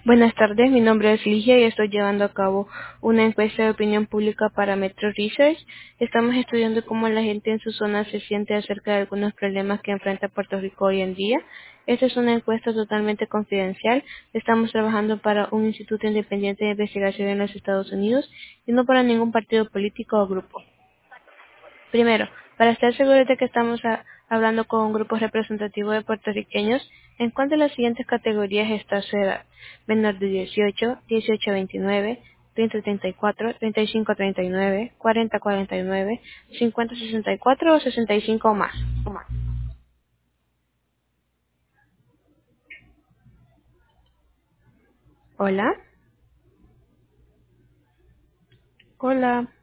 Buenas tardes, mi nombre es Ligia y estoy llevando a cabo una encuesta de opinión pública para Metro Research. Estamos estudiando cómo la gente en su zona se siente acerca de algunos problemas que enfrenta Puerto Rico hoy en día. Esta es una encuesta totalmente confidencial. Estamos trabajando para un instituto independiente de investigación en los Estados Unidos y no para ningún partido político o grupo. Primero, para estar seguros de que estamos hablando con un grupo representativo de puertorriqueños, ¿en cuál de las siguientes categorías está su edad? Menor de 18, 18 a 29, 30 a 34, 35 a 39, 40 a 49, 50 a 64 o 65 o más. Hola. Hola.